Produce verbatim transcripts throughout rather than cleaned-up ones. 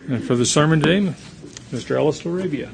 And for the sermon today, Mister Ellis Larabia.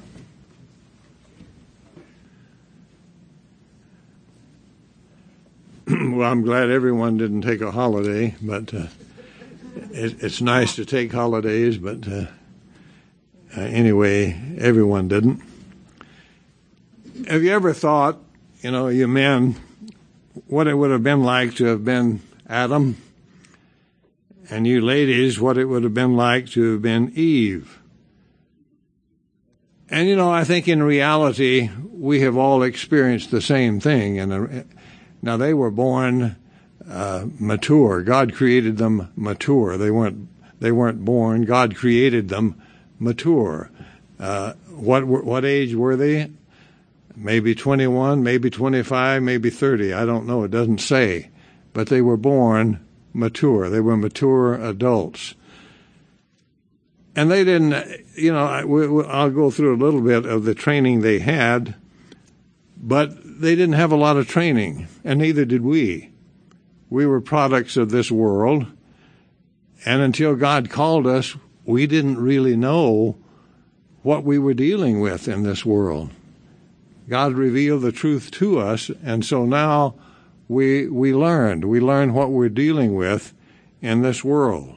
Well, I'm glad everyone didn't take a holiday, but uh, it, it's nice to take holidays, but uh, uh, anyway, everyone didn't. Have you ever thought, you know, you men, what it would have been like to have been Adam, and you ladies, what it would have been like to have been Eve? And, you know, I think in reality, we have all experienced the same thing. And now, they were born uh, mature. God created them mature. They weren't they weren't born. God created them mature. Uh, what what age were they? Maybe twenty-one, maybe twenty-five, maybe thirty. I don't know. It doesn't say. But they were born mature. They were mature adults. And they didn't, you know, I'll go through a little bit of the training they had, but they didn't have a lot of training, and neither did we. We were products of this world, and until God called us, we didn't really know what we were dealing with in this world. God revealed the truth to us, and so now we we learned. We learned what we're dealing with in this world.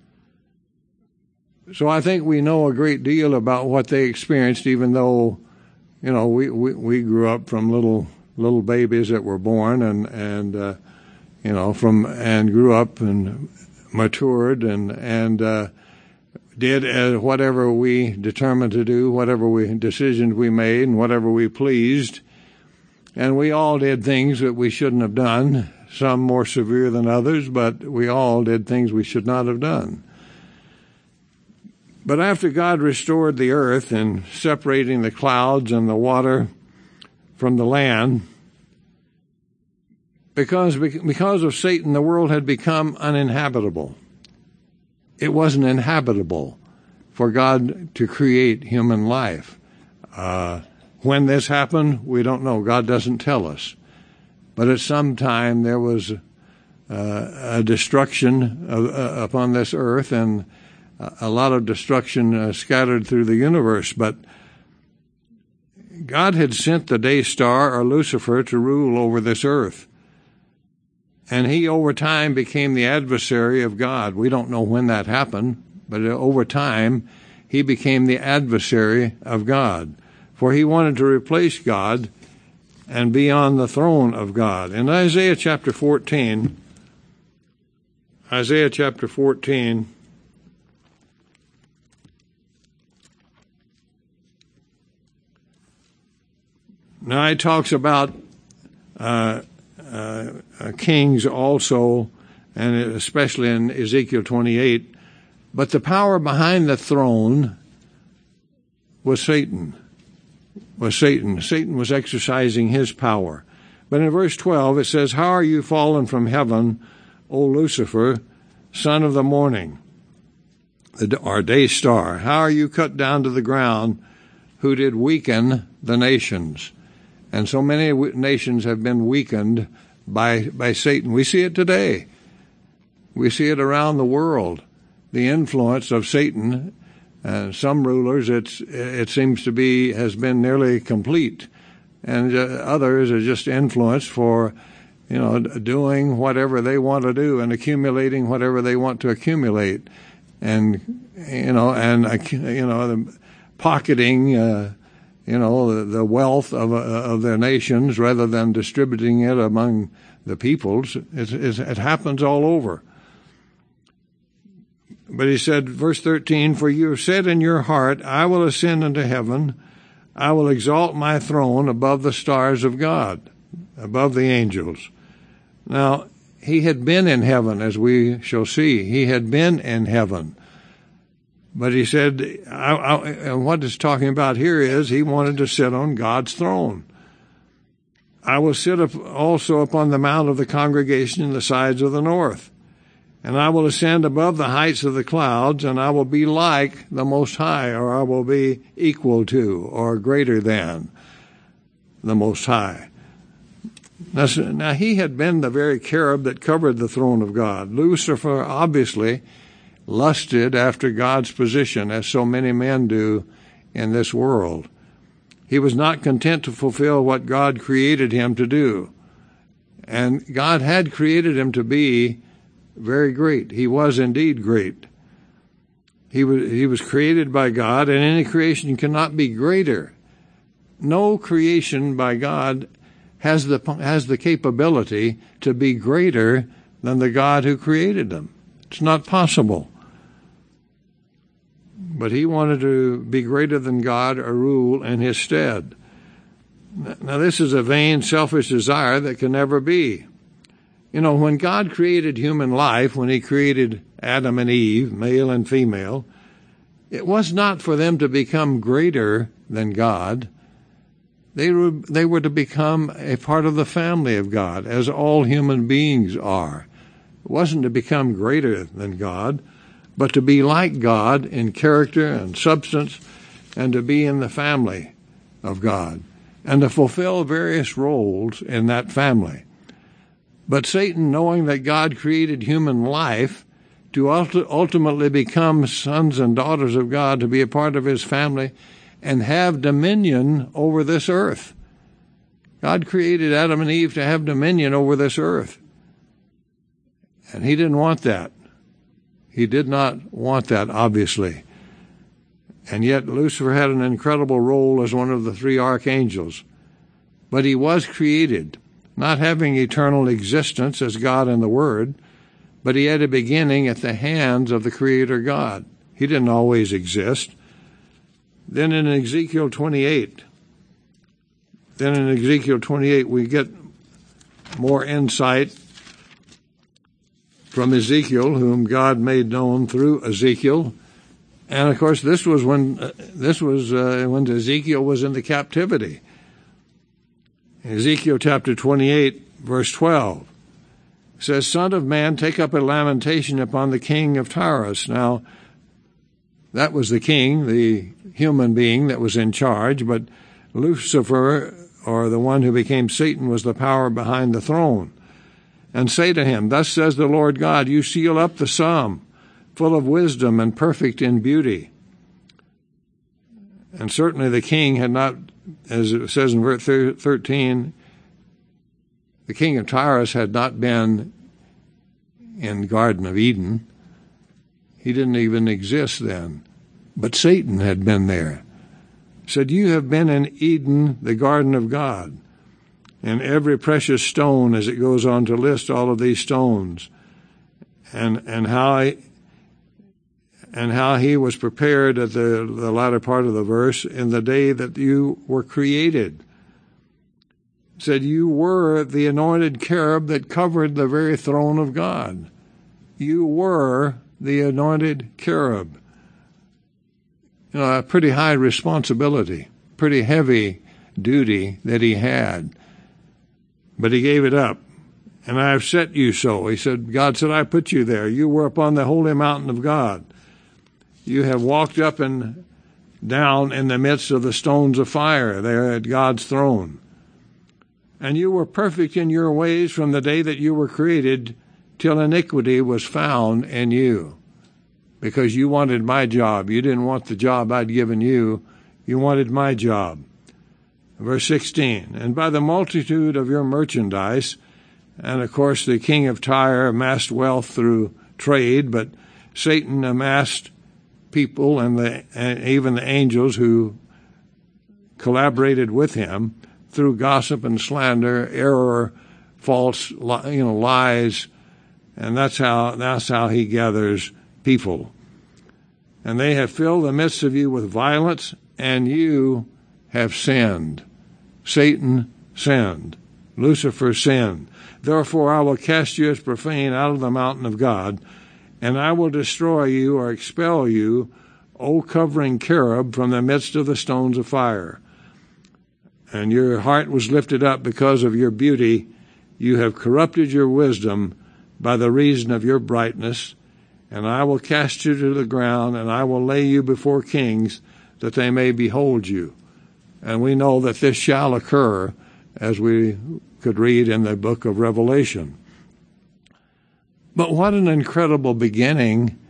So I think we know a great deal about what they experienced, even though, you know, we, we, we grew up from little little babies that were born and, and uh, you know, from and grew up and matured and, and uh, did uh, whatever we determined to do, whatever we decisions we made and whatever we pleased. And we all did things that we shouldn't have done, some more severe than others, but we all did things we should not have done. But after God restored the earth and separating the clouds and the water from the land, because, because of Satan, the world had become uninhabitable. It wasn't inhabitable for God to create human life. Uh, when this happened, we don't know. God doesn't tell us. But at some time there was uh, a destruction of, uh, upon this earth, and a lot of destruction uh, scattered through the universe. But God had sent the day star, or Lucifer, to rule over this earth. And he, over time, became the adversary of God. We don't know when that happened, but over time, he became the adversary of God. For he wanted to replace God and be on the throne of God. In Isaiah chapter fourteen, Isaiah chapter fourteen, now it talks about uh, uh, uh, kings also, and especially in Ezekiel twenty-eight. But the power behind the throne was Satan. Was Satan. Satan was exercising his power. But in verse twelve it says, "How are you fallen from heaven, O Lucifer, son of the morning, our day star? How are you cut down to the ground, who did weaken the nations?" And so many nations have been weakened by by Satan. We see it today. We see it around the world. The influence of Satan, and some rulers, it's it seems to be has been nearly complete, and uh, others are just influenced for, you know, doing whatever they want to do and accumulating whatever they want to accumulate, and you know, and uh, you know, the pocketing. Uh, You know, the, the wealth of uh, of their nations rather than distributing it among the peoples. It, it, it happens all over. But he said, verse thirteen, "For you have said in your heart, I will ascend into heaven. I will exalt my throne above the stars of God, above the angels." Now, he had been in heaven, as we shall see. He had been in heaven. But he said, I, I, and what it's talking about here is he wanted to sit on God's throne. "I will sit up also upon the mount of the congregation in the sides of the north. And I will ascend above the heights of the clouds, and I will be like the Most High," or I will be equal to or greater than the Most High. Now, now he had been the very cherub that covered the throne of God. Lucifer obviously lusted after God's position, as so many men do in this world. He was not content to fulfill what God created him to do. And God had created him to be very great. He was indeed great. He was, he was created by God, and any creation cannot be greater. No creation by God has the, has the capability to be greater than the God who created them. It's not possible. But he wanted to be greater than God or rule in his stead. Now, this is a vain, selfish desire that can never be. You know, when God created human life, when he created Adam and Eve, male and female, it was not for them to become greater than God. They were, they were to become a part of the family of God, as all human beings are. It wasn't to become greater than God, but to be like God in character and substance, and to be in the family of God, and to fulfill various roles in that family. But Satan, knowing that God created human life to ultimately become sons and daughters of God, to be a part of his family, and have dominion over this earth. God created Adam and Eve to have dominion over this earth. And he didn't want that. He did not want that, obviously. And yet Lucifer had an incredible role as one of the three archangels. But he was created, not having eternal existence as God in the Word, but he had a beginning at the hands of the Creator God. He didn't always exist. Then in Ezekiel twenty-eight, then in Ezekiel twenty-eight, we get more insight from Ezekiel, whom God made known through Ezekiel. And of course, this was when uh, this was uh, when Ezekiel was in the captivity. Ezekiel chapter twenty-eight, verse twelve says, "Son of man, take up a lamentation upon the king of Tyrus." Now, that was the king, the human being that was in charge, but Lucifer, or the one who became Satan, was the power behind the throne. "And say to him, Thus says the Lord God, you seal up the psalm, full of wisdom and perfect in beauty." And certainly the king had not, as it says in verse thirteen, the king of Tyrus had not been in the Garden of Eden. He didn't even exist then. But Satan had been there. Said, "You have been in Eden, the garden of God. And every precious stone," as it goes on to list all of these stones, and and how I, and how he was prepared at the, the latter part of the verse, in the day that you were created. Said, "You were the anointed cherub that covered the very throne of God." You were the anointed cherub. You know, a pretty high responsibility, pretty heavy duty that he had. But he gave it up. "And I have set you so." He said, God said, "I put you there. You were upon the holy mountain of God. You have walked up and down in the midst of the stones of fire there at God's throne. And you were perfect in your ways from the day that you were created till iniquity was found in you." Because you wanted my job. You didn't want the job I'd given you. You wanted my job. Verse sixteen, "And by the multitude of your merchandise," and of course the king of Tyre amassed wealth through trade, but Satan amassed people and, the, and even the angels who collaborated with him through gossip and slander, error, false, you know, lies, and that's how that's how he gathers people. "And they have filled the midst of you with violence, and you have sinned." Satan sinned. Lucifer sinned. "Therefore I will cast you as profane out of the mountain of God, and I will destroy you or expel you, O covering cherub, from the midst of the stones of fire. And your heart was lifted up because of your beauty. You have corrupted your wisdom by the reason of your brightness. And I will cast you to the ground, and I will lay you before kings, that they may behold you." And we know that this shall occur, as we could read in the book of Revelation. But what an incredible beginning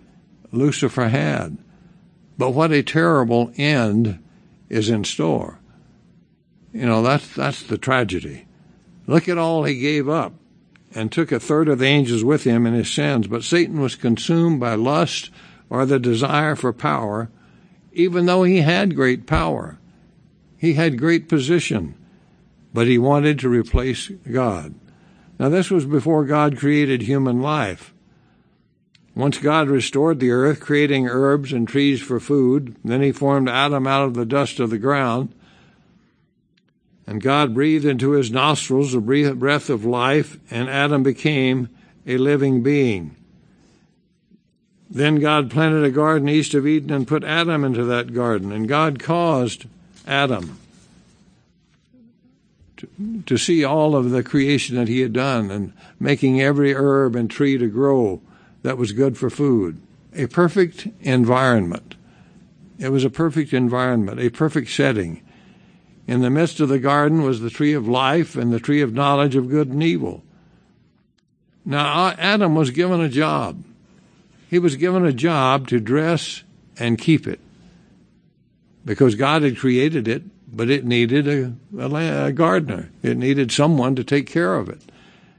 Lucifer had. But what a terrible end is in store. You know, that's, that's the tragedy. Look at all he gave up, and took a third of the angels with him in his sins. But Satan was consumed by lust, or the desire for power, even though he had great power. He had great position, but he wanted to replace God. Now, this was before God created human life. Once God restored the earth, creating herbs and trees for food, then he formed Adam out of the dust of the ground, and God breathed into his nostrils the breath of life, and Adam became a living being. Then God planted a garden east of Eden and put Adam into that garden, and God caused Adam to, to see all of the creation that he had done, and making every herb and tree to grow that was good for food. A perfect environment. It was a perfect environment, a perfect setting. In the midst of the garden was the tree of life and the tree of knowledge of good and evil. Now, Adam was given a job. He was given a job to dress and keep it, because God had created it, but it needed a, a, a gardener. It needed someone to take care of it.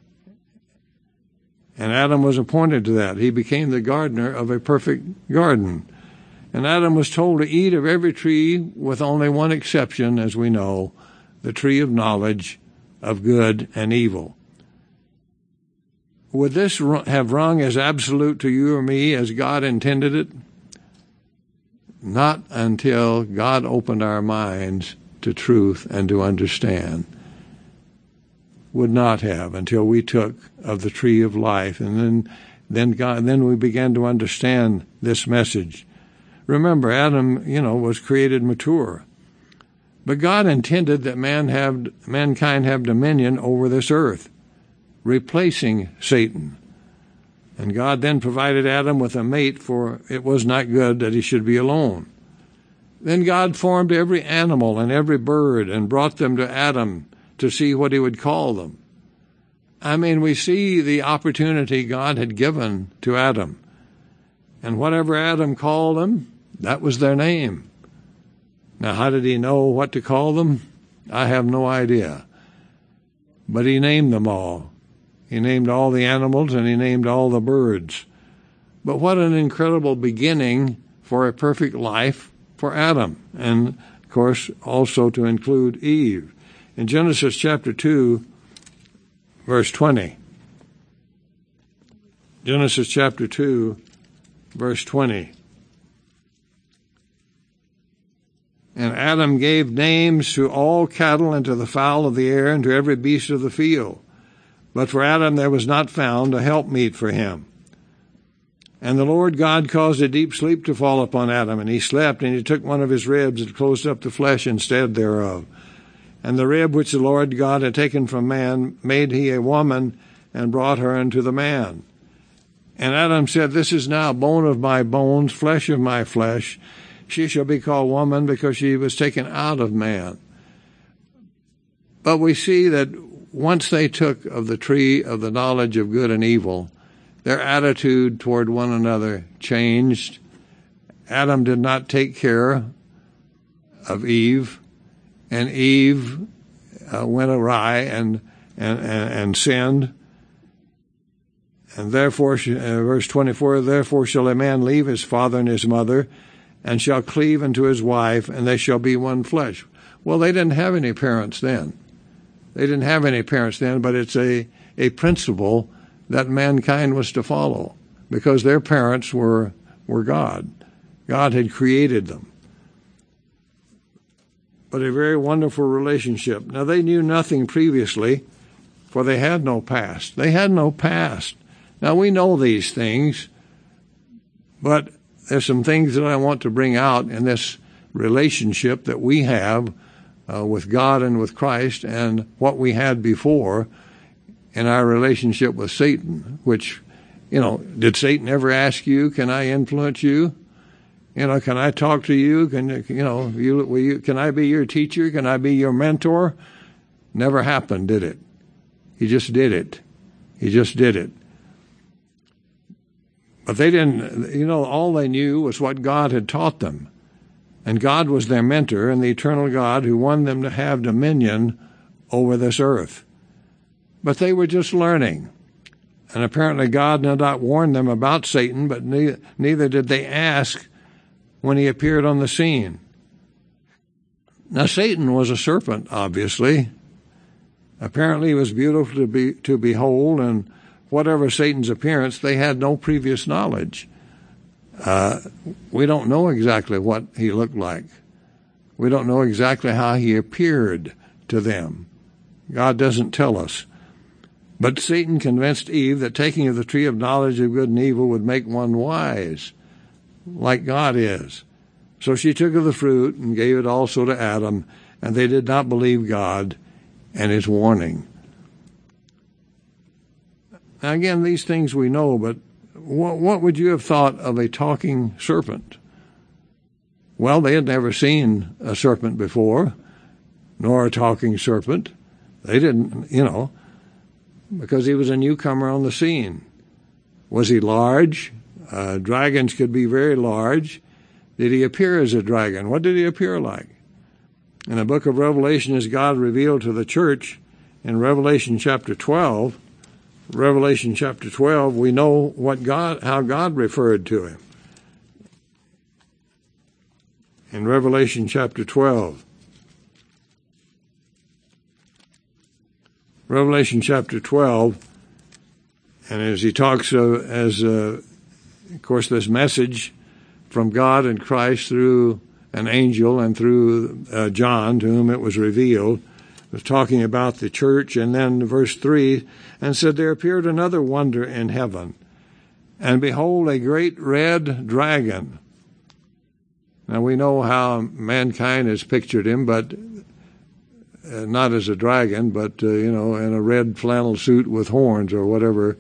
And Adam was appointed to that. He became the gardener of a perfect garden. And Adam was told to eat of every tree with only one exception, as we know, the tree of knowledge of good and evil. Would this have rung as absolute to you or me as God intended it? Not until God opened our minds to truth and to understand. Would not have until we took of the tree of life, and then, then God, then we began to understand this message. Remember, Adam, you know, was created mature, but God intended that man have mankind have dominion over this earth, replacing Satan. And God then provided Adam with a mate, for it was not good that he should be alone. Then God formed every animal and every bird and brought them to Adam to see what he would call them. I mean, we see the opportunity God had given to Adam. And whatever Adam called them, that was their name. Now, how did he know what to call them? I have no idea. But he named them all. He named all the animals, and he named all the birds. But what an incredible beginning for a perfect life for Adam, and, of course, also to include Eve. In Genesis chapter two, verse twenty. Genesis chapter two, verse twenty. And Adam gave names to all cattle and to the fowl of the air and to every beast of the field. But for Adam there was not found a helpmeet for him. And the Lord God caused a deep sleep to fall upon Adam, and he slept, and he took one of his ribs and closed up the flesh instead thereof. And the rib which the Lord God had taken from man made he a woman, and brought her unto the man. And Adam said, This is now bone of my bones, flesh of my flesh. She shall be called woman, because she was taken out of man. But we see that once they took of the tree of the knowledge of good and evil, their attitude toward one another changed. Adam did not take care of Eve, and Eve uh, went awry and, and, and, and sinned. And therefore, uh, verse twenty-four, Therefore shall a man leave his father and his mother, and shall cleave unto his wife, and they shall be one flesh. Well, they didn't have any parents then. They didn't have any parents then, but it's a, a principle that mankind was to follow, because their parents were, were God. God had created them. But a very wonderful relationship. Now, they knew nothing previously, for they had no past. They had no past. Now, we know these things, but there's some things that I want to bring out in this relationship that we have uh, with God and with Christ, and what we had before in our relationship with Satan, which, you know, did Satan ever ask you, can I influence you? You know, can I talk to you? Can, you know, you, will you, can I be your teacher? Can I be your mentor? Never happened, did it? He just did it. He just did it. But they didn't, you know, all they knew was what God had taught them. And God was their mentor and the eternal God who wanted them to have dominion over this earth. But they were just learning. And apparently God did not warn them about Satan, but neither, neither did they ask when he appeared on the scene. Now, Satan was a serpent, obviously. Apparently he was beautiful to be to behold, and whatever Satan's appearance, they had no previous knowledge. Uh, we don't know exactly what he looked like. We don't know exactly how he appeared to them. God doesn't tell us. But Satan convinced Eve that taking of the tree of knowledge of good and evil would make one wise, like God is. So she took of the fruit and gave it also to Adam, and they did not believe God and his warning. Now again, these things we know, but what, what would you have thought of a talking serpent? Well, they had never seen a serpent before, nor a talking serpent. They didn't, you know, because he was a newcomer on the scene. Was he large? Uh, dragons could be very large. Did he appear as a dragon? What did he appear like? In the book of Revelation, as God revealed to the church in Revelation chapter twelve, Revelation chapter twelve, we know what God, how God referred to him. In Revelation chapter twelve, Revelation chapter twelve, and as he talks of, as uh, of course, this message from God and Christ through an angel and through uh, John, to whom it was revealed, was talking about the church. And then verse three, and said, there appeared another wonder in heaven, and behold, a great red dragon. Now we know how mankind has pictured him, but uh, not as a dragon, but, uh, you know, in a red flannel suit with horns or whatever.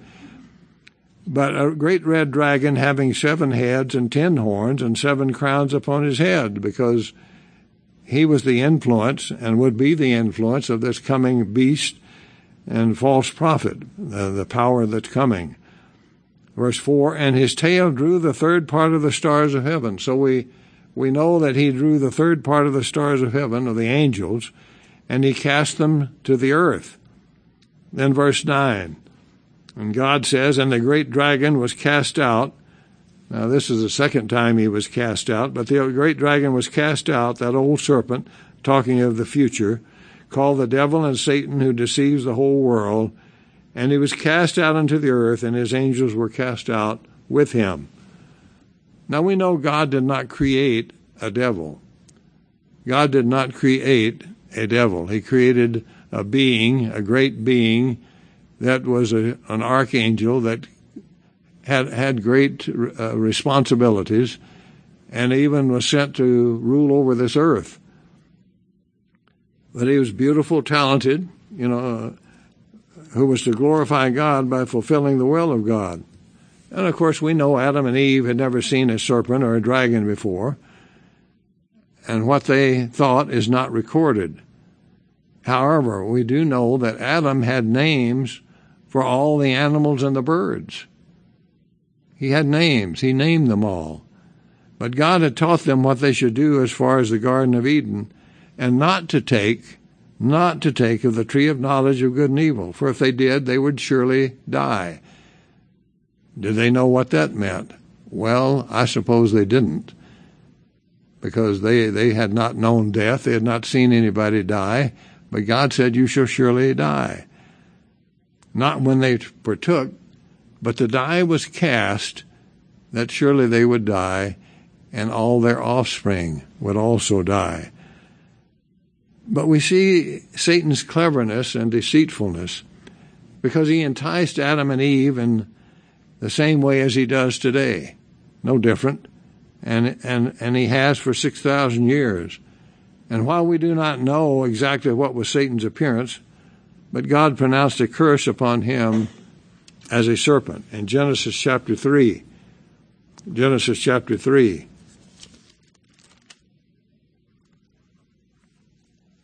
But a great red dragon having seven heads and ten horns and seven crowns upon his head, because he was the influence and would be the influence of this coming beast and false prophet, uh, the power that's coming. Verse four, and his tail drew the third part of the stars of heaven. So we, we know that he drew the third part of the stars of heaven, of the angels, and he cast them to the earth. Then verse nine, and God says, and the great dragon was cast out. Now this is the second time he was cast out, but the great dragon was cast out, that old serpent, talking of the future, called the devil and Satan, who deceives the whole world, and he was cast out into the earth, and his angels were cast out with him. Now we know God did not create a devil. God did not create a devil. He created a being, a great being, that was a, an archangel that had had great uh, responsibilities, and even was sent to rule over this earth. But he was beautiful, talented, you know, uh, who was to glorify God by fulfilling the will of God. And of course we know Adam and Eve had never seen a serpent or a dragon before, and what they thought is not recorded. However, we do know that Adam had names for all the animals and the birds. He had names. He named them all. But God had taught them what they should do as far as the Garden of Eden, and not to take, not to take of the tree of knowledge of good and evil, for if they did, they would surely die. Did they know what that meant? Well, I suppose they didn't, because they, they had not known death. They had not seen anybody die, but God said, you shall surely die. Not when they partook, but the die was cast that surely they would die, and all their offspring would also die. But we see Satan's cleverness and deceitfulness, because he enticed Adam and Eve in the same way as he does today, no different, and and and he has for six thousand years. And while we do not know exactly what was Satan's appearance, but God pronounced a curse upon him as a serpent in Genesis chapter three. Genesis chapter three.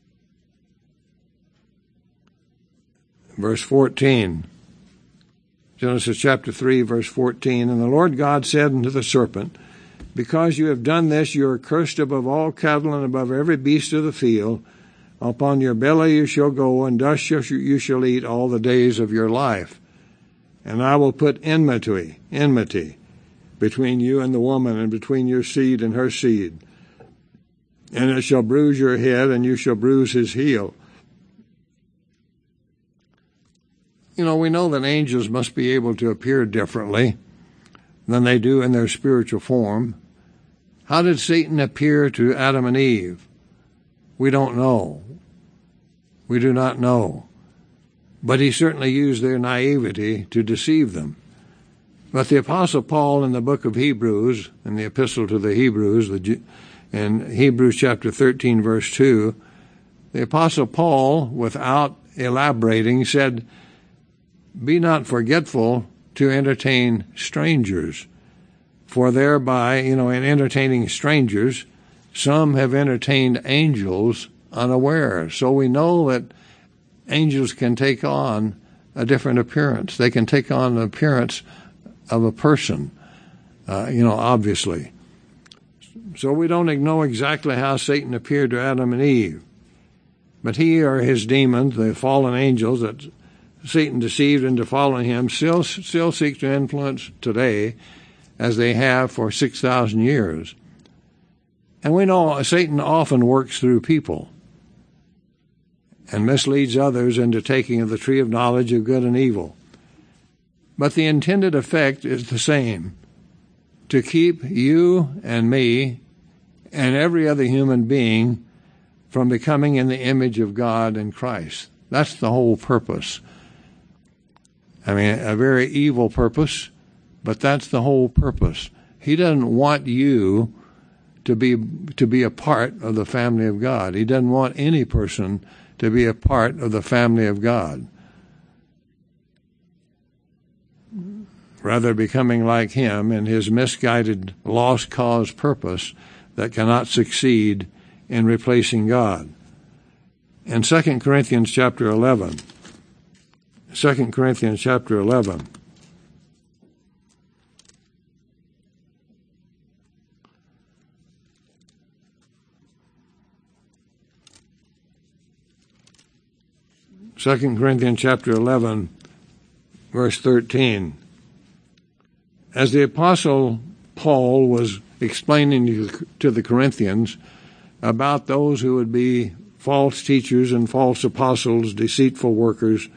Verse fourteen. Genesis chapter three, verse fourteen, and the Lord God said unto the serpent, because you have done this, you are cursed above all cattle and above every beast of the field. Upon your belly you shall go, and dust you shall eat all the days of your life. And I will put enmity, enmity between you and the woman, and between your seed and her seed. And it shall bruise your head, and you shall bruise his heel. You know, we know that angels must be able to appear differently than they do in their spiritual form. How did Satan appear to Adam and Eve? We don't know. We do not know. But he certainly used their naivety to deceive them. But the Apostle Paul in the book of Hebrews, in the epistle to the Hebrews, the, in Hebrews chapter thirteen, verse two, the Apostle Paul, without elaborating, said, be not forgetful to entertain strangers, for thereby, you know, in entertaining strangers, some have entertained angels unaware. So we know that angels can take on a different appearance. They can take on an appearance of a person, uh, you know, obviously. So we don't know exactly how Satan appeared to Adam and Eve. But he or his demons, the fallen angels that Satan deceived into following him, still, still seek to influence today, as they have for six thousand years. And we know Satan often works through people and misleads others into taking of the tree of knowledge of good and evil. But the intended effect is the same, to keep you and me and every other human being from becoming in the image of God and Christ. That's the whole purpose. I mean, a very evil purpose, but that's the whole purpose. He doesn't want you to be to be a part of the family of God. He doesn't want any person to be a part of the family of God. Rather, becoming like him in his misguided, lost cause purpose that cannot succeed in replacing God. In Second Corinthians chapter eleven, Second Corinthians chapter eleven, Second Corinthians chapter eleven, verse thirteen. As the Apostle Paul was explaining to the Corinthians about those who would be false teachers and false apostles, deceitful workers,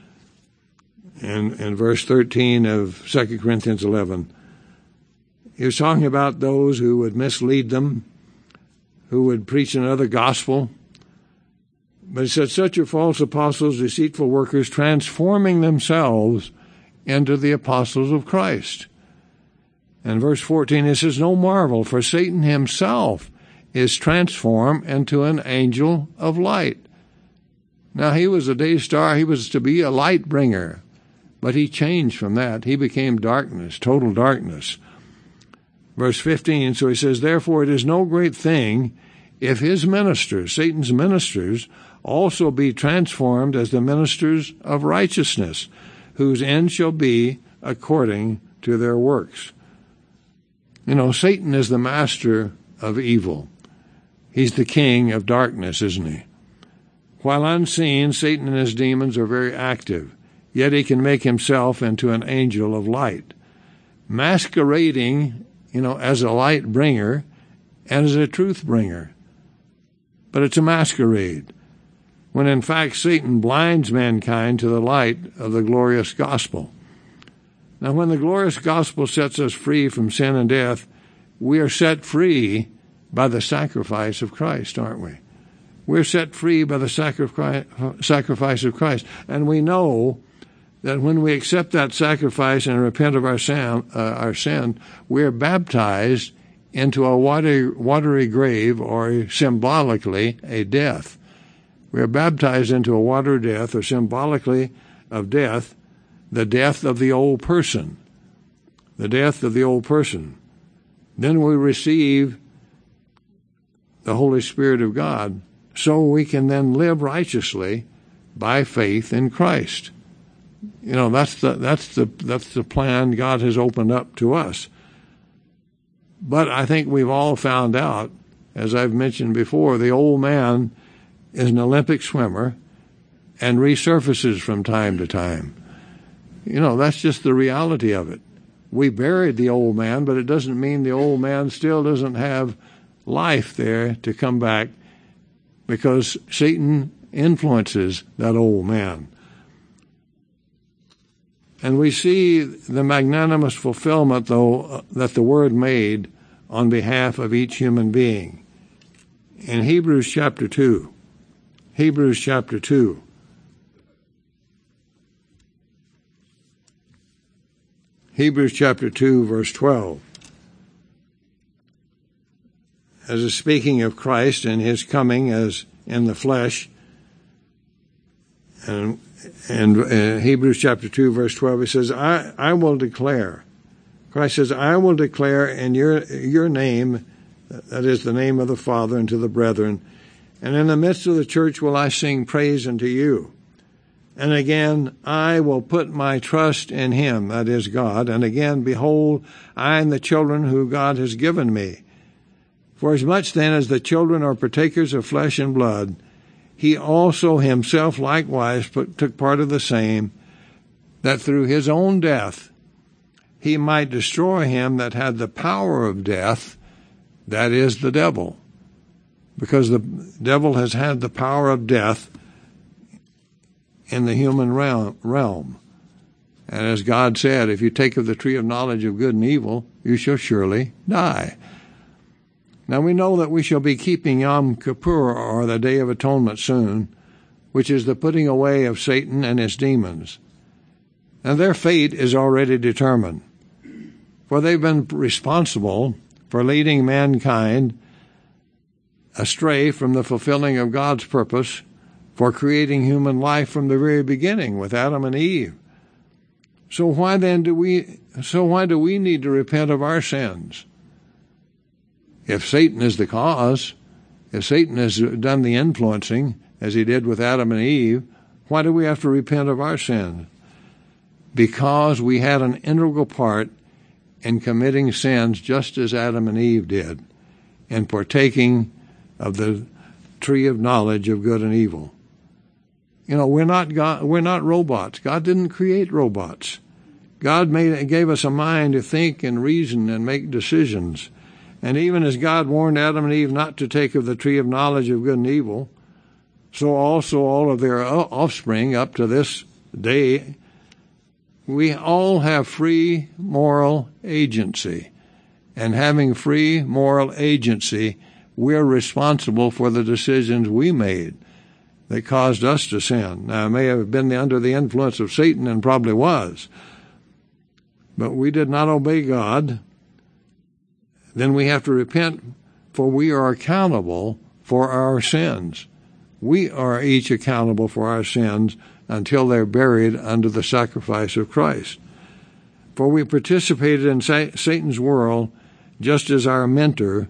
in, in verse thirteen of Second Corinthians eleven, he was talking about those who would mislead them, who would preach another gospel. But he said, such are false apostles, deceitful workers, transforming themselves into the apostles of Christ. And verse fourteen, it says, no marvel, for Satan himself is transformed into an angel of light. Now, he was a day star. He was to be a light bringer. But he changed from that. He became darkness, total darkness. Verse fifteen, so he says, therefore it is no great thing if his ministers, Satan's ministers, also be transformed as the ministers of righteousness, whose end shall be according to their works. You know, Satan is the master of evil. He's the king of darkness, isn't he? While unseen, Satan and his demons are very active, yet he can make himself into an angel of light, masquerading, you know, as a light bringer and as a truth bringer. But it's a masquerade, when in fact Satan blinds mankind to the light of the glorious gospel. Now, when the glorious gospel sets us free from sin and death, we are set free by the sacrifice of Christ, aren't we? We're set free by the sacrifice of Christ. And we know that when we accept that sacrifice and repent of our sin, uh, our sin, we're baptized into a watery, watery grave, or symbolically a death. We're baptized into a watery death, or symbolically of death, the death of the old person, the death of the old person. Then we receive the Holy Spirit of God, so we can then live righteously by faith in Christ. You know, that's the that's the that's the plan God has opened up to us. But I think we've all found out, as I've mentioned before, the old man is an Olympic swimmer and resurfaces from time to time. You know, that's just the reality of it. We buried the old man, but it doesn't mean the old man still doesn't have life there to come back, because Satan influences that old man. And we see the magnanimous fulfillment, though, that the Word made on behalf of each human being. In Hebrews chapter two, Hebrews chapter two, Hebrews chapter two, verse twelve. As is speaking of Christ and his coming as in the flesh, and, and uh, Hebrews chapter two, verse twelve, he says, I, I will declare, Christ says, I will declare in your, your name, that is the name of the Father, unto the brethren, and in the midst of the church will I sing praise unto you. And again, I will put my trust in him, that is God. And again, behold, I and the children who God has given me. For as much then as the children are partakers of flesh and blood, he also himself likewise put, took part of the same, that through his own death he might destroy him that had the power of death, that is the devil. Because the devil has had the power of death in the human realm. And as God said, if you take of the tree of knowledge of good and evil, you shall surely die. Now we know that we shall be keeping Yom Kippur, or the Day of Atonement, soon, which is the putting away of Satan and his demons. And their fate is already determined, for they've been responsible for leading mankind astray from the fulfilling of God's purpose for creating human life from the very beginning with Adam and Eve. So why then do we so why do we need to repent of our sins? If Satan is the cause, if Satan has done the influencing, as he did with Adam and Eve, why do we have to repent of our sins? Because we had an integral part in committing sins just as Adam and Eve did, in partaking of the tree of knowledge of good and evil. You know, we're not God, we're not robots. God didn't create robots. God made gave us a mind to think and reason and make decisions. And even as God warned Adam and Eve not to take of the tree of knowledge of good and evil, so also all of their offspring up to this day, we all have free moral agency. And having free moral agency, we're responsible for the decisions we made that caused us to sin. Now, it may have been under the influence of Satan, and probably was, but we did not obey God. Then we have to repent, for we are accountable for our sins. We are each accountable for our sins until they're buried under the sacrifice of Christ. For we participated in Satan's world just as our mentor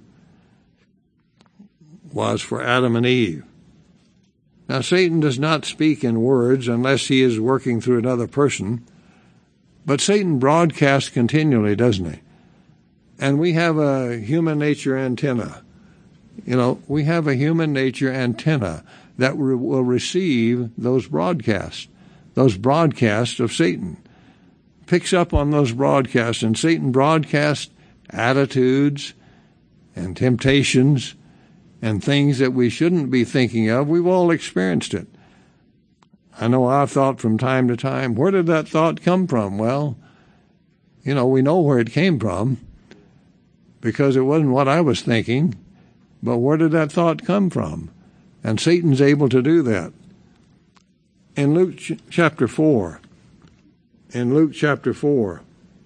was for Adam and Eve. Now, Satan does not speak in words unless he is working through another person, but Satan broadcasts continually, doesn't he? And we have a human nature antenna. You know, we have a human nature antenna that re- will receive those broadcasts, those broadcasts of Satan. Picks up on those broadcasts, and Satan broadcasts attitudes and temptations and things that we shouldn't be thinking of. We've all experienced it. I know I've thought from time to time, where did that thought come from? Well, you know, we know where it came from, because it wasn't what I was thinking, but where did that thought come from? And Satan's able to do that. In Luke ch- chapter four, in Luke chapter four,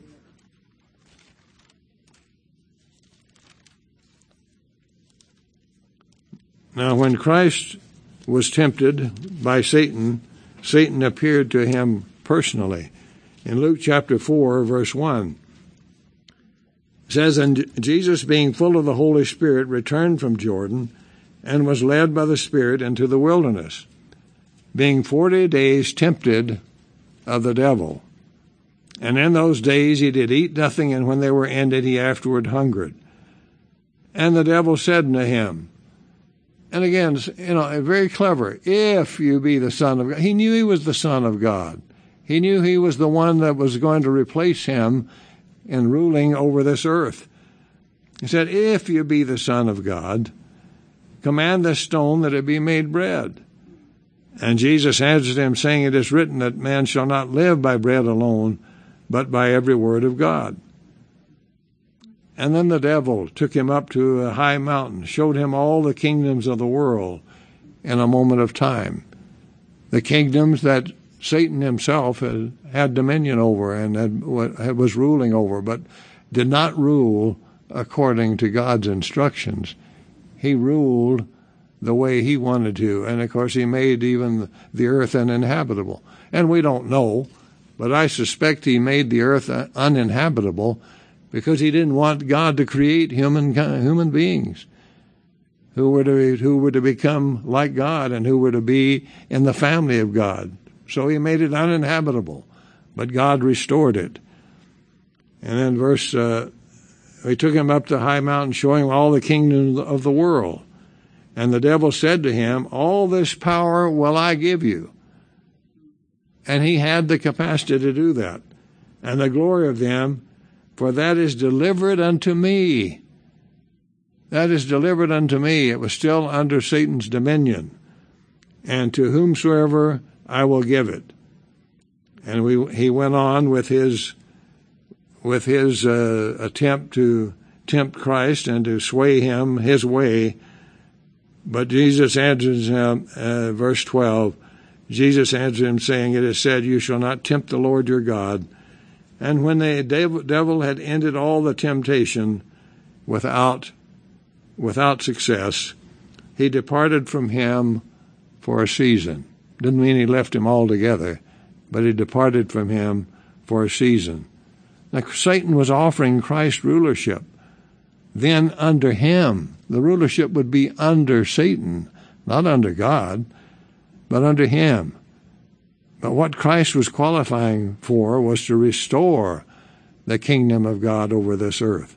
now when Christ was tempted by Satan, Satan appeared to him personally. In Luke chapter four, verse one, it says, And Jesus, being full of the Holy Spirit, returned from Jordan, and was led by the Spirit into the wilderness, being forty days tempted of the devil. And in those days he did eat nothing, and when they were ended, he afterward hungered. And the devil said unto him," and again, you know, very clever, "If you be the Son of God." He knew he was the Son of God. He knew he was the one that was going to replace him in ruling over this earth. He said, "If you be the Son of God, command this stone that it be made bread." And Jesus answered him, saying, "It is written that man shall not live by bread alone, but by every word of God." And then the devil took him up to a high mountain, showed him all the kingdoms of the world in a moment of time. The kingdoms that Satan himself had, had dominion over and had, was ruling over, but did not rule according to God's instructions. He ruled the way he wanted to. And, of course, he made even the earth uninhabitable. And we don't know, but I suspect he made the earth uninhabitable because he didn't want God to create human human beings who were to who were to become like God and who were to be in the family of God. So he made it uninhabitable, but God restored it. And then verse, uh, he took him up to a high mountain, showing him all the kingdoms of the world. And the devil said to him, "All this power will I give you." And he had the capacity to do that. "And the glory of them, for that is delivered unto me." That is delivered unto me. It was still under Satan's dominion. "And to whomsoever I will give it." And we, he went on with his with his uh, attempt to tempt Christ and to sway him his way. But Jesus answers him, uh, verse twelve, Jesus answered him, saying, "It is said, you shall not tempt the Lord your God." And when the devil had ended all the temptation without without success, he departed from him for a season. Didn't mean he left him altogether, but he departed from him for a season. Now, Satan was offering Christ rulership. Then under him, the rulership would be under Satan, not under God, but under him. But what Christ was qualifying for was to restore the kingdom of God over this earth.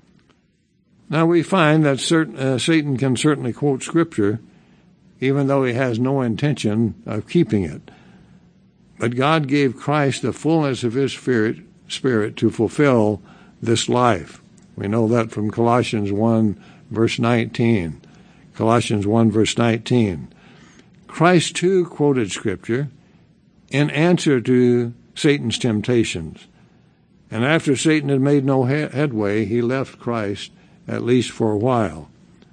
Now we find that certain, uh, Satan can certainly quote Scripture, even though he has no intention of keeping it. But God gave Christ the fullness of his spirit, spirit to fulfill this life. We know that from Colossians one, verse nineteen. Colossians one, verse nineteen. Christ, too, quoted Scripture in answer to Satan's temptations. And after Satan had made no headway, he left Christ, at least for a while.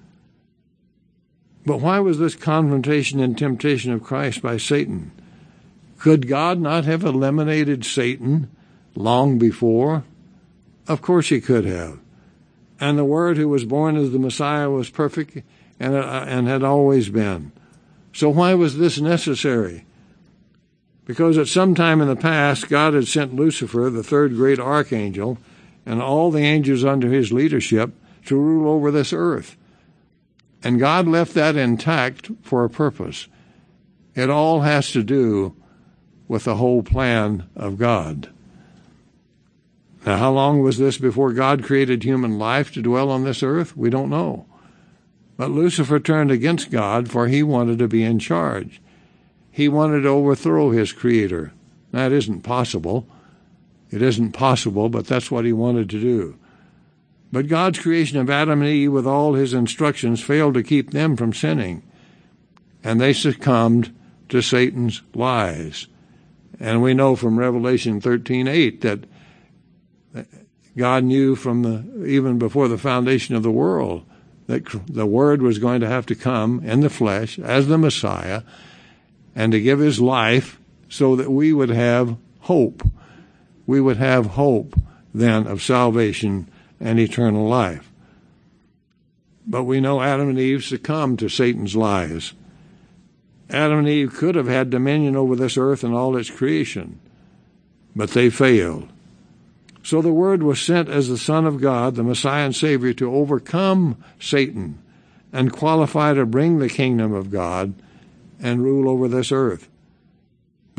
But why was this confrontation and temptation of Christ by Satan? Could God not have eliminated Satan long before? Of course he could have. And the Word who was born as the Messiah was perfect and, uh, and had always been. So why was this necessary? Because at some time in the past, God had sent Lucifer, the third great archangel, and all the angels under his leadership to rule over this earth. And God left that intact for a purpose. It all has to do with the whole plan of God. Now, how long was this before God created human life to dwell on this earth? We don't know. But Lucifer turned against God, for he wanted to be in charge. He wanted to overthrow his creator. That isn't possible. It isn't possible, but that's what he wanted to do. But God's creation of Adam and Eve with all his instructions failed to keep them from sinning, and they succumbed to Satan's lies. And we know from Revelation thirteen eight that God knew from the even before the foundation of the world that the Word was going to have to come in the flesh as the Messiah and to give his life so that we would have hope. We would have hope then of salvation and eternal life. But we know Adam and Eve succumbed to Satan's lies. Adam and Eve could have had dominion over this earth and all its creation, but they failed. So the Word was sent as the Son of God, the Messiah and Savior, to overcome Satan and qualify to bring the kingdom of God and rule over this earth.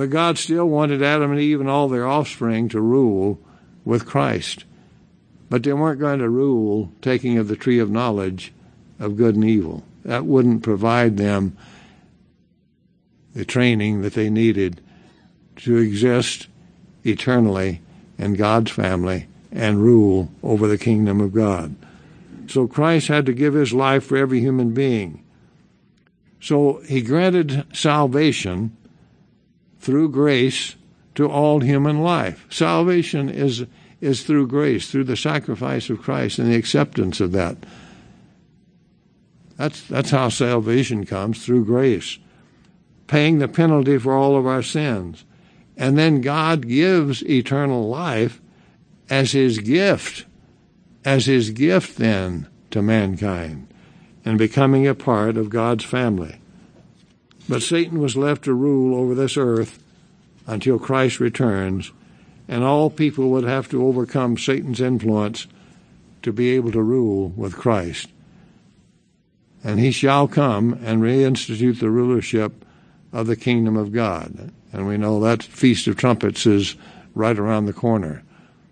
But God still wanted Adam and Eve and all their offspring to rule with Christ. But they weren't going to rule taking of the tree of knowledge of good and evil. That wouldn't provide them the training that they needed to exist eternally in God's family and rule over the kingdom of God. So Christ had to give his life for every human being. So he granted salvation through grace to all human life. Salvation is is through grace, through the sacrifice of Christ and the acceptance of that. That's that's how salvation comes, through grace, paying the penalty for all of our sins. And then God gives eternal life as his gift, as his gift then to mankind, and becoming a part of God's family. But Satan was left to rule over this earth until Christ returns, and all people would have to overcome Satan's influence to be able to rule with Christ. And he shall come and reinstitute the rulership of the kingdom of God. And we know that Feast of Trumpets is right around the corner.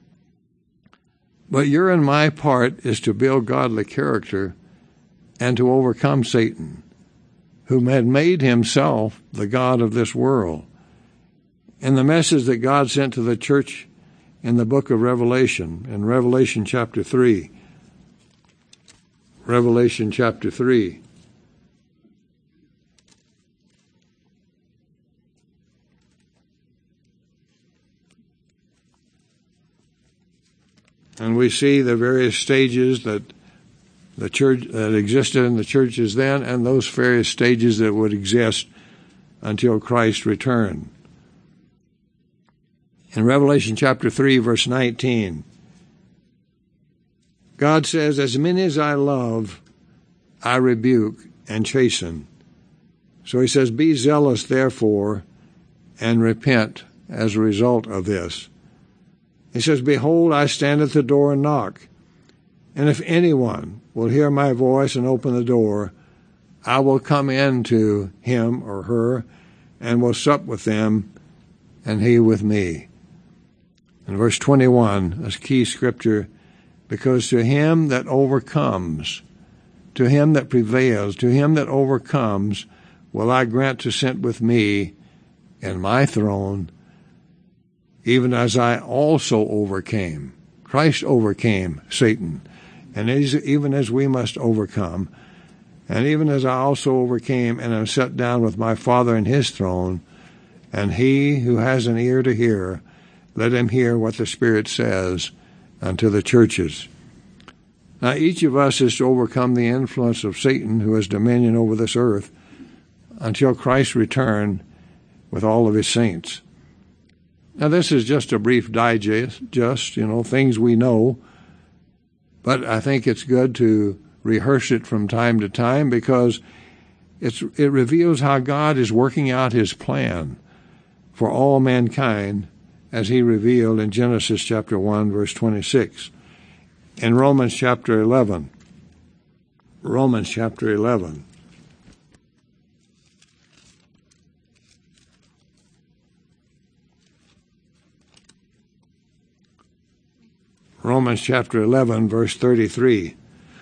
But your and my part is to build godly character and to overcome Satan, who had made himself the god of this world. In the message that God sent to the church in the book of Revelation, in Revelation chapter three, Revelation chapter three, and we see the various stages that the church that existed in the churches then, and those various stages that would exist until Christ returned. In Revelation chapter three, verse nineteen, God says, "As many as I love, I rebuke and chasten." So he says, "Be zealous, therefore, and repent as a result of this." He says, "Behold, I stand at the door and knock. And if anyone will hear my voice and open the door, I will come in to him or her and will sup with them and he with me." In verse twenty-one, a key scripture, "Because to him that overcomes, to him that prevails, to him that overcomes, will I grant to sit with me in my throne, even as I also overcame." Christ overcame Satan. And as, even as we must overcome, and even as I also overcame and am set down with my Father in his throne, and he who has an ear to hear, let him hear what the Spirit says unto the churches. Now each of us is to overcome the influence of Satan, who has dominion over this earth, until Christ's return with all of his saints. Now this is just a brief digest, just, you know, things we know, but I think it's good to rehearse it from time to time, because it's, it reveals how God is working out his plan for all mankind, as he revealed in Genesis chapter one, verse twenty-six. In Romans chapter eleven, Romans chapter eleven, Romans chapter eleven, verse thirty-three.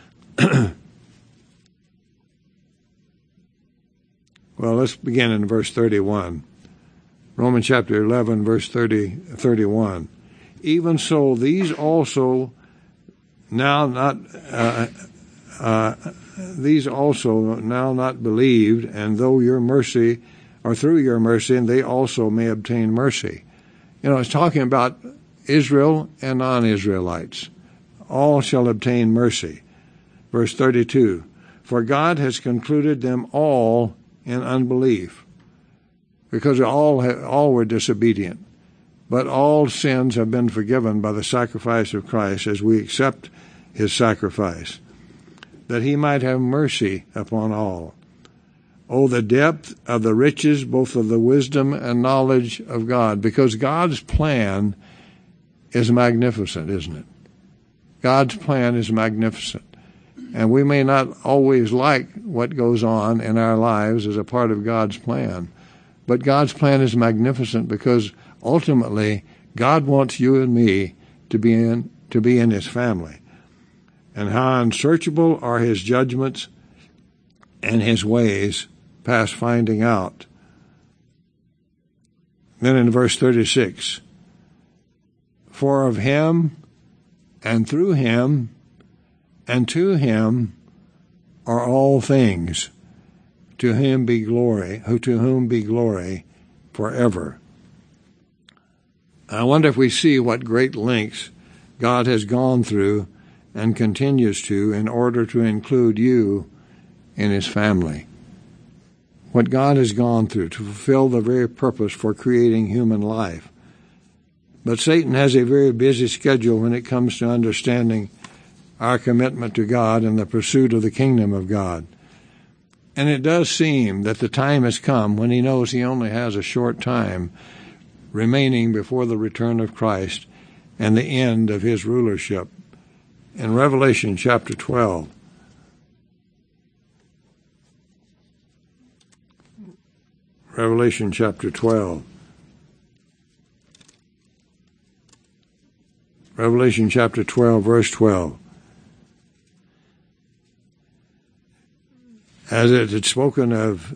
Well, let's begin in verse thirty-one. Romans chapter eleven, verse thirty, thirty-one. "Even so, these also now not uh, uh, these also now not believed, and though your mercy, or through your mercy, and they also may obtain mercy." You know, it's talking about Israel and non-Israelites. All shall obtain mercy. Verse thirty-two. "For God has concluded them all in unbelief," because all all were disobedient. "But all sins have been forgiven by the sacrifice of Christ, as we accept his sacrifice, that he might have mercy upon all. Oh, the depth of the riches, both of the wisdom and knowledge of God," because God's plan is magnificent, isn't it? God's plan is magnificent. And we may not always like what goes on in our lives as a part of God's plan, But God's plan is magnificent because ultimately God wants you and me to be in to be in his family. And how unsearchable are his judgments and his ways past finding out. Then in verse thirty-six, for of him and through him and to him are all things. To him be glory, who to whom be glory forever. I wonder if we see what great lengths God has gone through and continues to in order to include you in his family. What God has gone through to fulfill the very purpose for creating human life. But Satan has a very busy schedule when it comes to understanding our commitment to God and the pursuit of the kingdom of God. And it does seem that the time has come when he knows he only has a short time remaining before the return of Christ and the end of his rulership. In Revelation chapter twelve, Revelation chapter twelve, Revelation chapter twelve, verse twelve. As it had spoken of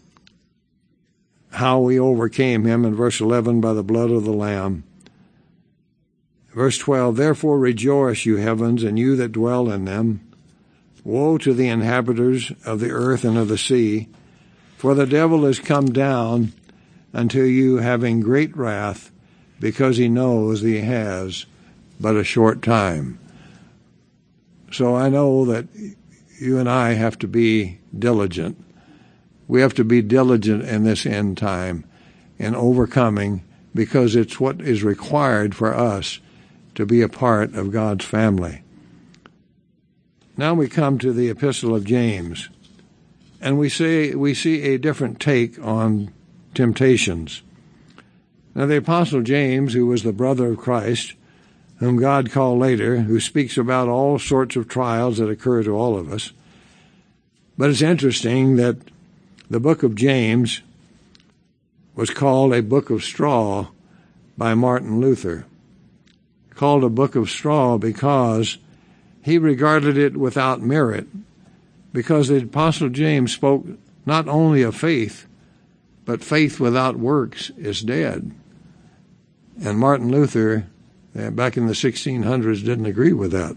how we overcame him in verse eleven by the blood of the Lamb. Verse twelve, therefore rejoice, you heavens, and you that dwell in them. Woe to the inhabitants of the earth and of the sea, for the devil is come down unto you having great wrath, because he knows he has but a short time. So I know that you and I have to be diligent. We have to be diligent in this end time in overcoming, because it's what is required for us to be a part of God's family. Now we come to the Epistle of James, and we say we see a different take on temptations. Now the Apostle James, who was the brother of Christ, whom God called later, who speaks about all sorts of trials that occur to all of us. But it's interesting that the book of James was called a book of straw by Martin Luther. Called a book of straw because he regarded it without merit, because the Apostle James spoke not only of faith, but faith without works is dead. And Martin Luther, back in the sixteen hundreds, didn't agree with that.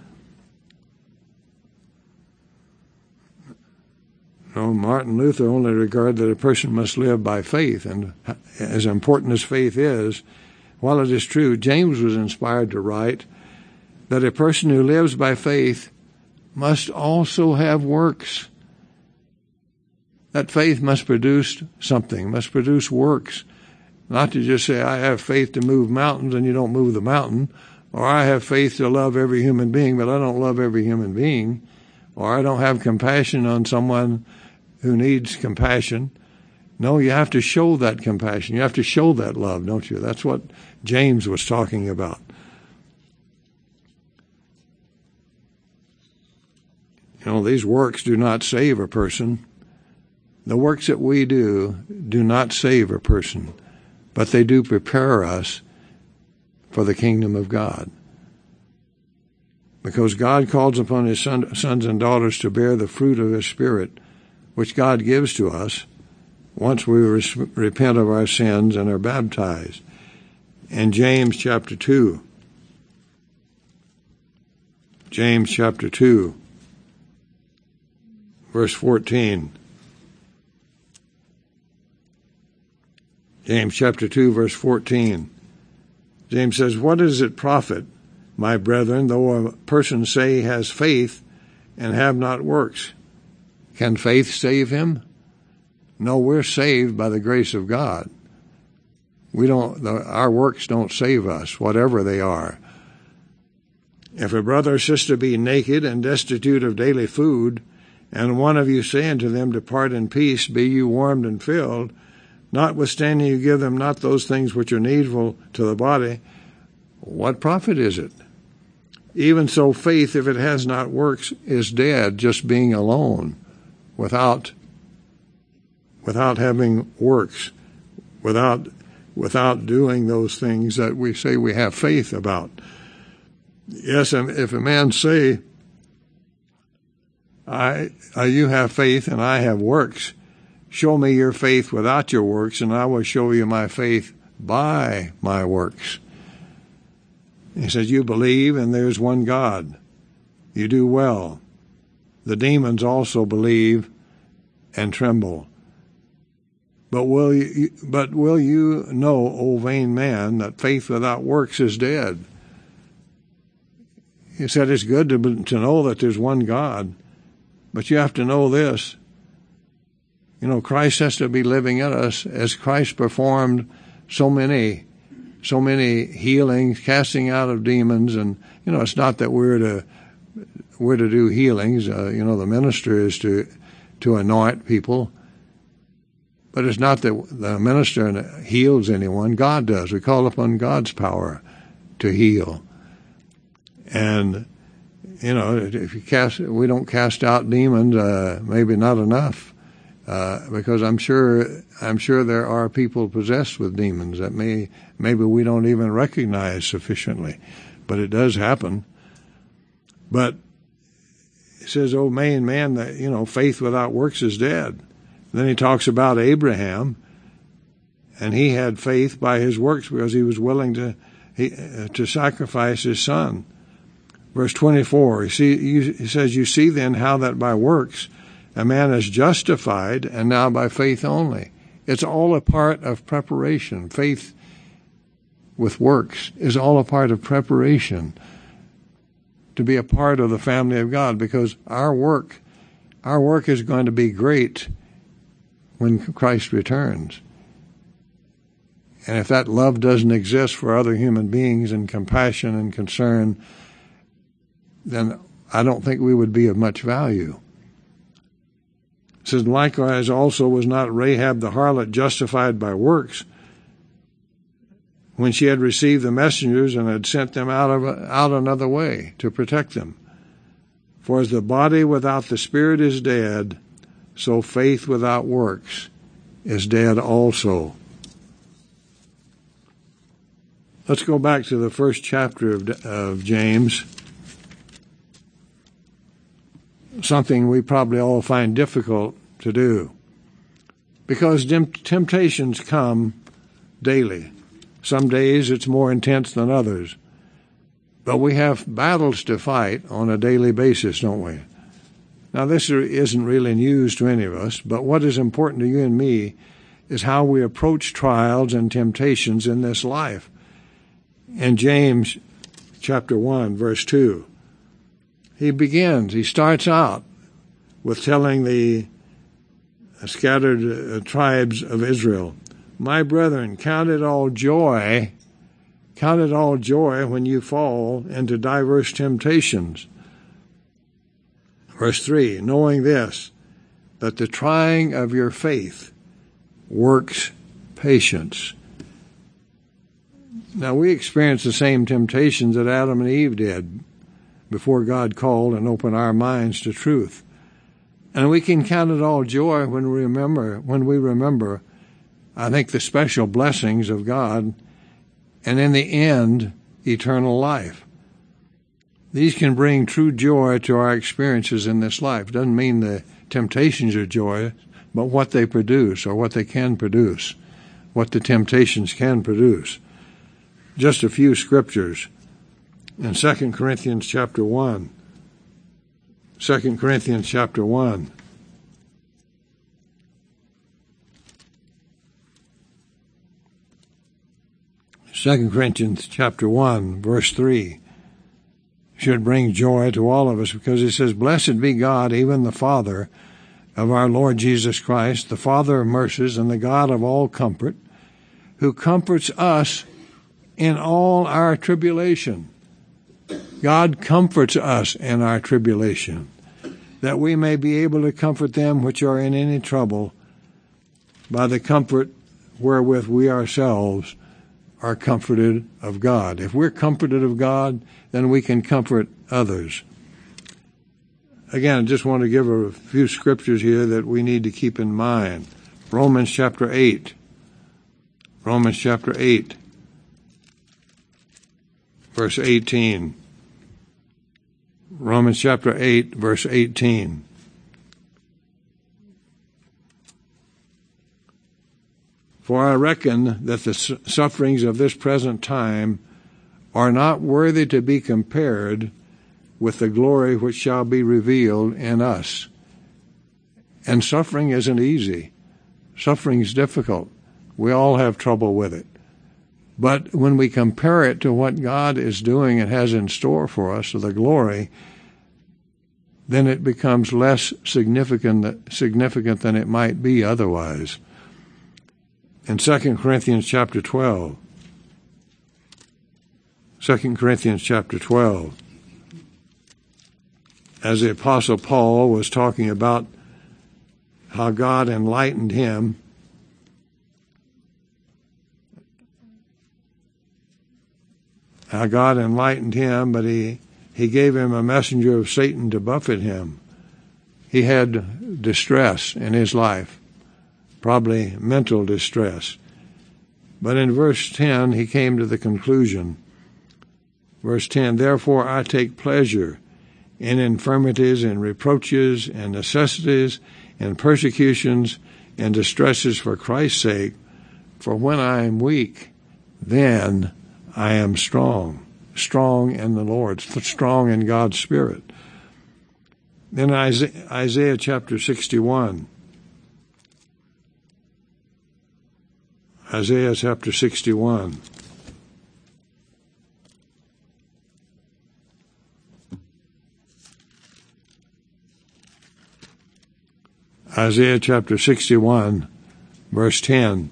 No, Martin Luther only regarded that a person must live by faith, and as important as faith is, while it is true, James was inspired to write that a person who lives by faith must also have works. That faith must produce something, must produce works. Not to just say, I have faith to move mountains, and you don't move the mountain, or I have faith to love every human being, but I don't love every human being, or I don't have compassion on someone who needs compassion. No, you have to show that compassion. You have to show that love, don't you? That's what James was talking about. You know, these works do not save a person. The works that we do do not save a person, but they do prepare us for the kingdom of God. Because God calls upon his son, sons and daughters to bear the fruit of his Spirit, which God gives to us once we res- repent of our sins and are baptized. In James chapter two, James chapter two, verse fourteen. James chapter two, verse fourteen. James says, what does it profit, my brethren, though a person say he has faith and have not works? Can faith save him? No, we're saved by the grace of God. We don't, the, our works don't save us, whatever they are. If a brother or sister be naked and destitute of daily food, and one of you say unto them, depart in peace, be you warmed and filled, notwithstanding you give them not those things which are needful to the body, what profit is it? Even so, faith, if it has not works, is dead, just being alone, without, without having works. without without doing those things that we say we have faith about. Yes, if a man say, I, uh, you have faith and I have works, show me your faith without your works, and I will show you my faith by my works. He says, you believe and there's one God. You do well. The demons also believe and tremble. But will you, but will you know, O vain man, that faith without works is dead? He said it's good to, to know that there's one God, but you have to know this. You know, Christ has to be living in us as Christ performed so many, so many healings, casting out of demons, and you know, it's not that we're to we're to do healings. Uh, you know, the minister is to to anoint people, but it's not that the minister heals anyone. God does. We call upon God's power to heal. And, you know, if you cast, we don't cast out demons, uh, maybe not enough, uh, because I'm sure, I'm sure there are people possessed with demons that may, maybe we don't even recognize sufficiently, but it does happen. But it says, oh, man, man, that, you know, faith without works is dead. Then he talks about Abraham, and he had faith by his works because he was willing to, he, uh, to sacrifice his son. Verse twenty-four, he, see, you, he says, you see then how that by works a man is justified, and now by faith only. It's all a part of preparation. Faith with works is all a part of preparation to be a part of the family of God, because our work, our work is going to be great when Christ returns. And if that love doesn't exist for other human beings and compassion and concern, then I don't think we would be of much value. It says, likewise also was not Rahab the harlot justified by works when she had received the messengers and had sent them out of out another way to protect them. For as the body without the spirit is dead, so faith without works is dead also. Let's go back to the first chapter of, of James. Something we probably all find difficult to do, because temptations come daily. Some days it's more intense than others, but we have battles to fight on a daily basis, don't we? Now, this isn't really news to any of us, but what is important to you and me is how we approach trials and temptations in this life. In James chapter one, verse two, he begins, he starts out with telling the scattered uh, tribes of Israel, my brethren, count it all joy, count it all joy when you fall into diverse temptations. Verse three, knowing this, that the trying of your faith works patience. Now, we experience the same temptations that Adam and Eve did before God called and opened our minds to truth. And we can count it all joy when we remember, when we remember, I think, the special blessings of God, and in the end, eternal life. These can bring true joy to our experiences in this life. Doesn't mean the temptations are joy, but what they produce, or what they can produce, what the temptations can produce. Just a few scriptures. In Second Corinthians chapter one, Second Corinthians chapter one, Second Corinthians chapter one, verse three, should bring joy to all of us, because it says, blessed be God, even the Father of our Lord Jesus Christ, the Father of mercies and the God of all comfort, who comforts us in all our tribulation. God comforts us in our tribulation, that we may be able to comfort them which are in any trouble by the comfort wherewith we ourselves are comforted of God. If we're comforted of God, then we can comfort others. Again, I just want to give a few scriptures here that we need to keep in mind. Romans chapter eight. Romans chapter eight, verse eighteen. Romans chapter eight, verse eighteen. For I reckon that the sufferings of this present time are not worthy to be compared with the glory which shall be revealed in us. And suffering isn't easy. Suffering is difficult. We all have trouble with it. But when we compare it to what God is doing and has in store for us, the glory, then it becomes less significant, significant than it might be otherwise. In Second Corinthians chapter twelve, Second Corinthians chapter twelve, as the Apostle Paul was talking about how God enlightened him, how God enlightened him, but he, he gave him a messenger of Satan to buffet him. He had distress in his life, probably mental distress. But in verse ten, he came to the conclusion. Verse ten, therefore I take pleasure in infirmities and reproaches and necessities and persecutions and distresses for Christ's sake, for when I am weak, then I am strong, strong in the Lord, strong in God's Spirit. Then Isaiah, Isaiah chapter sixty-one. Isaiah chapter sixty-one. Isaiah chapter sixty-one, verse ten.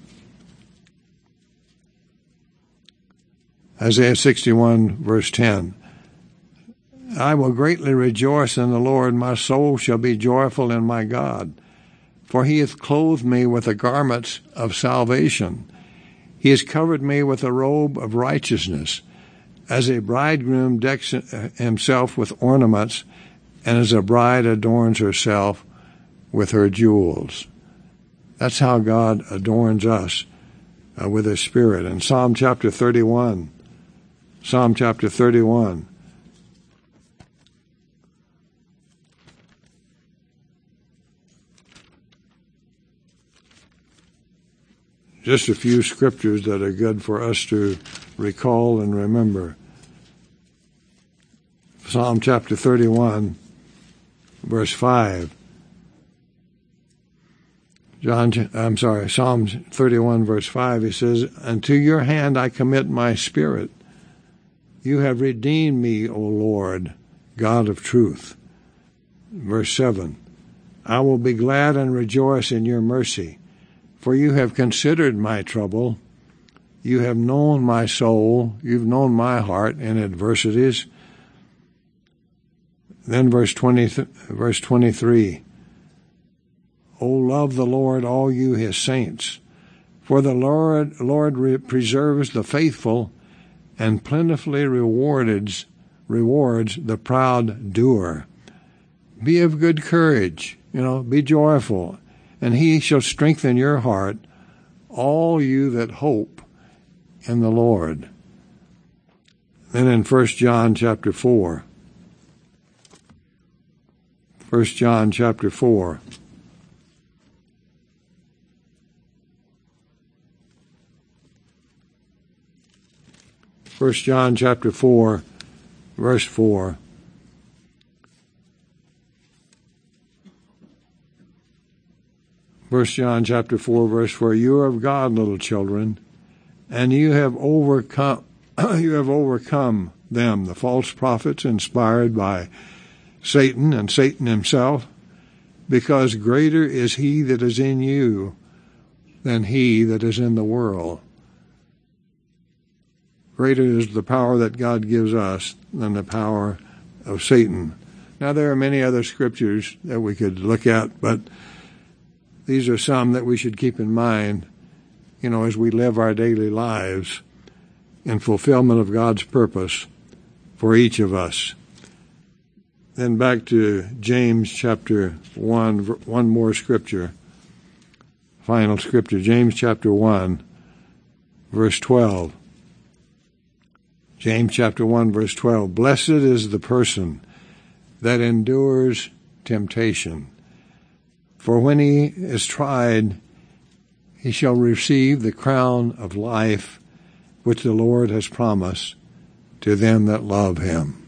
Isaiah sixty-one, verse ten. I will greatly rejoice in the Lord. My soul shall be joyful in my God. For he hath clothed me with the garments of salvation. He has covered me with a robe of righteousness, as a bridegroom decks himself with ornaments, and as a bride adorns herself with her jewels. That's how God adorns us, uh, with his Spirit. In Psalm chapter thirty-one, Psalm chapter thirty-one, just a few scriptures that are good for us to recall and remember. Psalm chapter thirty-one, verse five. John, I'm sorry, Psalm thirty-one, verse five, he says, unto your hand I commit my spirit. You have redeemed me, O Lord, God of truth. Verse seven, I will be glad and rejoice in your mercy, for you have considered my trouble. You have known my soul. You've known my heart in adversities. Then verse twenty, verse twenty-three, O love the Lord, all you his saints, for the Lord, Lord re- preserves the faithful and plentifully rewards, rewards the proud doer. Be of good courage, you know, be joyful, and he shall strengthen your heart, all you that hope in the Lord. Then in First John chapter four, First John chapter four, First John chapter four, verse four. First John chapter four, verse four. You are of God, little children, and you have overcome. You have overcome them, the false prophets, inspired by Satan and Satan himself, because greater is he that is in you than he that is in the world. Greater is the power that God gives us than the power of Satan. Now, there are many other scriptures that we could look at, but these are some that we should keep in mind, you know, as we live our daily lives in fulfillment of God's purpose for each of us. Then back to James chapter one, one more scripture, final scripture, James chapter one, verse twelve. James chapter one, verse twelve. Blessed is the person that endures temptation, for when he is tried, he shall receive the crown of life which the Lord has promised to them that love him.